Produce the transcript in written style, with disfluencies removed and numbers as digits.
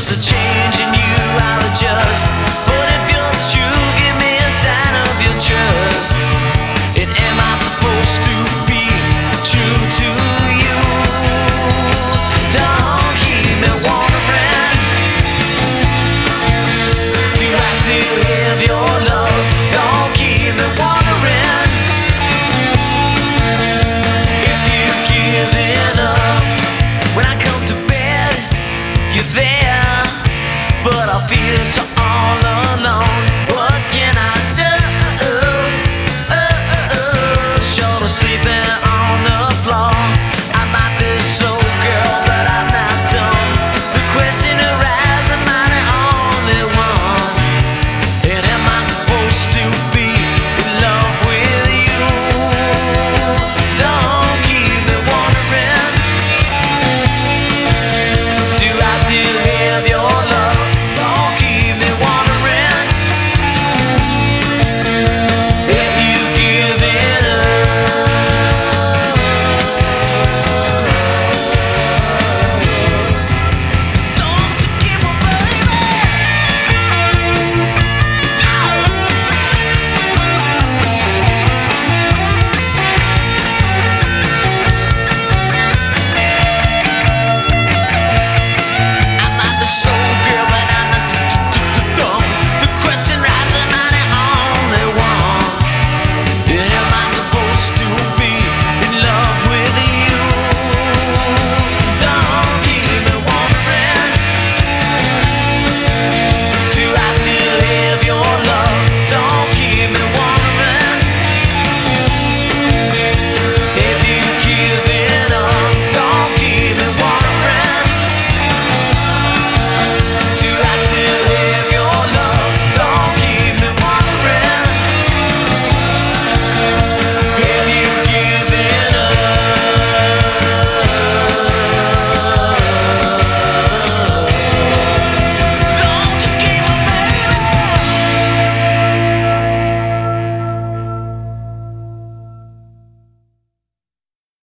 just a change in you, I'll adjust. But if you're true, give me a sign of your trust. And am I supposed to be true to you? Don't keep me wondering, do I still have your love? Don't keep me wondering if you've given up. When I come to bed, you're there, but I feel so all alone.